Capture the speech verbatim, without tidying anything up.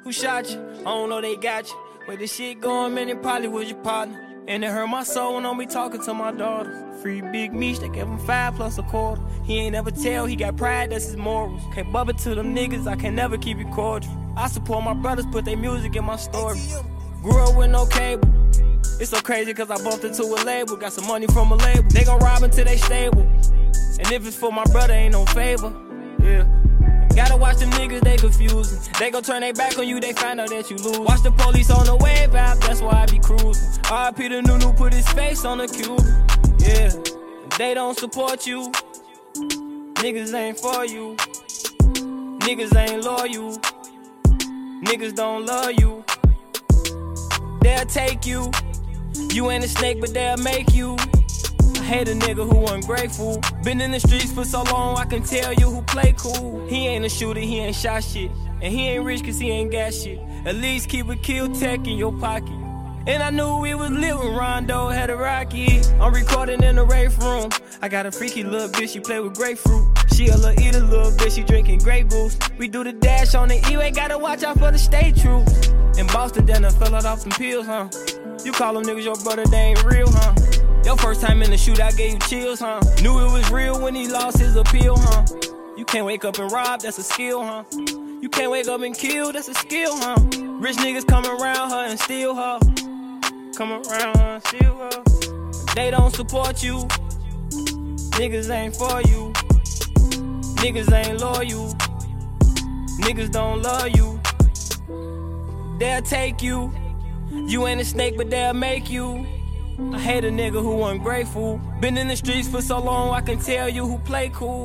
Who shot you? I don't know, they got you. Where this shit going, man, it probably was your partner. And it hurt my soul when I be talking to my daughters. Free Big Meech, they gave him five plus a quarter. He ain't never tell, he got pride, that's his morals. Can't bub it to them niggas, I can never keep it cordial. I support my brothers, put their music in my story. Grew up with no cable. It's so crazy cause I bumped into a label. Got some money from a label. They gon' rob until they stable. And if it's for my brother, ain't no favor. Yeah. Gotta watch them niggas, they confusing. They gon' turn their back on you, they find out that you lose. Watch the police on the wave app, that's why I be cruising. R I P to Nunu, put his face on the cube. Yeah, they don't support you. Niggas ain't for you. Niggas ain't loyal. Niggas don't love you. They'll take you. You ain't a snake, but they'll make you. I hate a nigga who ungrateful. Been in the streets for so long, I can tell you who play cool. He ain't a shooter, he ain't shot shit. And he ain't rich cause he ain't got shit. At least keep a kill tech in your pocket. And I knew we was lit when Rondo had a rocket. I'm recording in the rave room. I got a freaky little bitch, she play with grapefruit. She a little eater little bitch, she drinking Grey Goose. We do the dash on the E-way, gotta watch out for the state troops. In Boston, then I fell out off some pills, huh? You call them niggas your brother, they ain't real, huh? Your first time in the shootout gave you chills, huh? Knew it was real when he lost his appeal, huh? You can't wake up and rob, that's a skill, huh? You can't wake up and kill, that's a skill, huh? Rich niggas come around her and steal her. Come around her and steal her. They don't support you. Niggas ain't for you. Niggas ain't loyal. Niggas don't love you. They'll take you. You ain't a snake, but they'll make you. I hate a nigga who ungrateful. Been in the streets for so long, I can tell you who play cool.